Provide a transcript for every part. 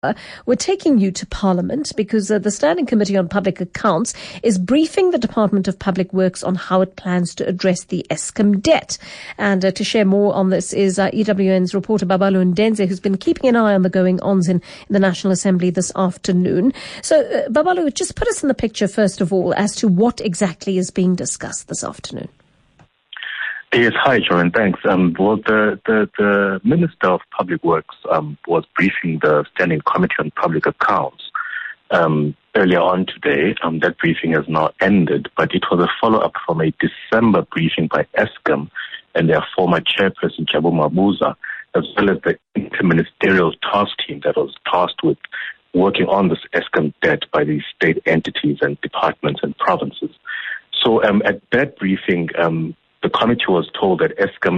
We're taking you to Parliament because the Standing Committee on Public Accounts is briefing the Department of Public Works on how it plans to address the Eskom debt. And to share more on this is EWN's reporter Babalo Ndenze, who's been keeping an eye on the going-ons in the National Assembly this afternoon. So, Babalo, just put us in the picture, first of all, as to what exactly is being discussed this afternoon. Yes, hi, Joanne. Thanks. Well, the Minister of Public Works was briefing the Standing Committee on Public Accounts earlier on today. That briefing has now ended, but it was a follow-up from a December briefing by Eskom and their former chairperson, Jabu Mabuza, as well as the interministerial task team that was tasked with working on this Eskom debt by these state entities and departments and provinces. So at that briefing, the committee was told that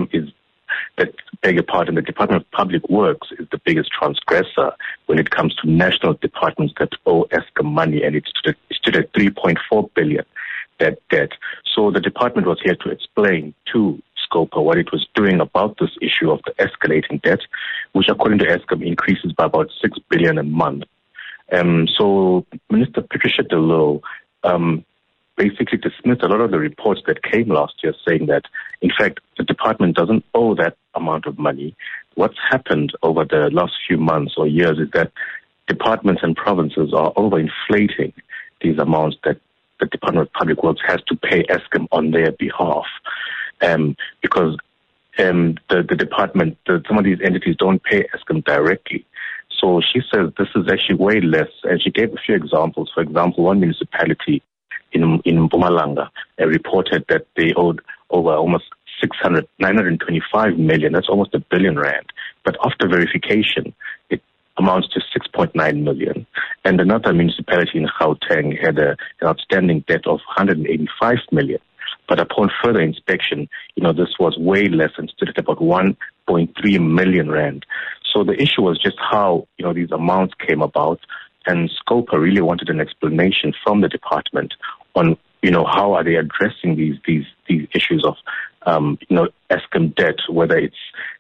the Department of Public Works is the biggest transgressor when it comes to national departments that owe Eskom money, and it stood at 3.4 billion, that debt. So the department was here to explain to Scopa what it was doing about this issue of the escalating debt, which according to Eskom increases by about 6 billion a month. So Minister Patricia de Lille basically dismissed a lot of the reports that came last year saying that, in fact, the department doesn't owe that amount of money. What's happened over the last few months or years is that departments and provinces are overinflating these amounts that the Department of Public Works has to pay Eskom on their behalf. Because the department, some of these entities don't pay Eskom directly. So she says this is actually way less, and she gave a few examples. For example, one municipality in Mpumalanga reported that they owed over almost 925 million. That's almost R1 billion. But after verification, it amounts to 6.9 million. And another municipality in Gauteng had an outstanding debt of 185 million. But upon further inspection, this was way less and stood at about 1.3 million rand. So the issue was just how, these amounts came about. And Scopa really wanted an explanation from the department on, how are they addressing these issues of, Eskom debt, whether it's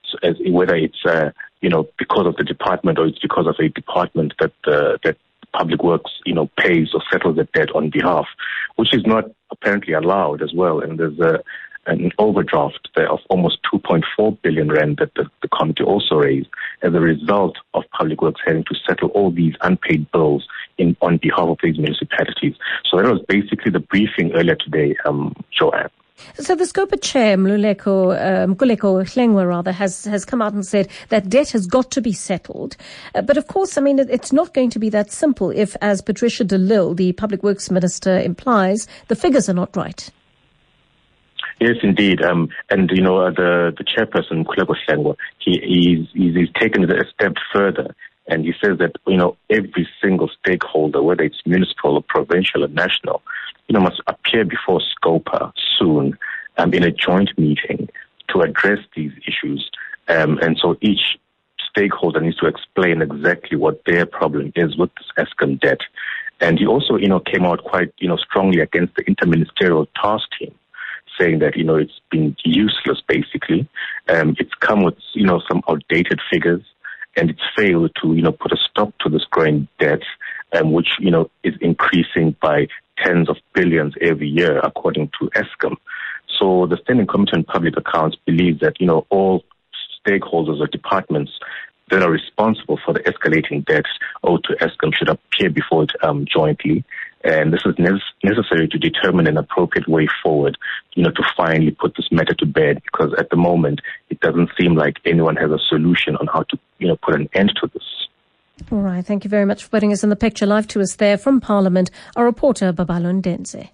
because of the department or it's because of a department that Public Works, pays or settles the debt on behalf, which is not apparently allowed as well. And there's an overdraft there of almost 2.4 billion rand that the committee also raised as a result of Public Works having to settle all these unpaid bills on behalf of these municipalities. So that was basically the briefing earlier today, Joanne. So the Scopa chair, Mkhuleko Hlengwa, has come out and said that debt has got to be settled. But of course, it's not going to be that simple if, as Patricia de Lille, the Public Works Minister, implies, the figures are not right. Yes, indeed. And the chairperson, Mkhuleko Hlengwa, he's taken it a step further. And he says that, every single stakeholder, whether it's municipal or provincial or national, must appear before Scopa soon in a joint meeting to address these issues. And so each stakeholder needs to explain exactly what their problem is with this Eskom debt. And he also, came out quite, strongly against the interministerial task team, saying that, it's been useless, basically. It's come with, some outdated figures, and it's failed to, put a stop to this growing debt, which, is increasing by tens of billions every year, according to Eskom. So the Standing Committee on Public Accounts believes that, all stakeholders or departments that are responsible for the escalating debts owed to Eskom should appear before it jointly. And this is necessary to determine an appropriate way forward, to finally put this matter to bed, because at the moment, it doesn't seem like anyone has a solution on how to, put an end to this. All right. Thank you very much for putting us in the picture. Live to us there from Parliament, our reporter, Babalo Ndenze.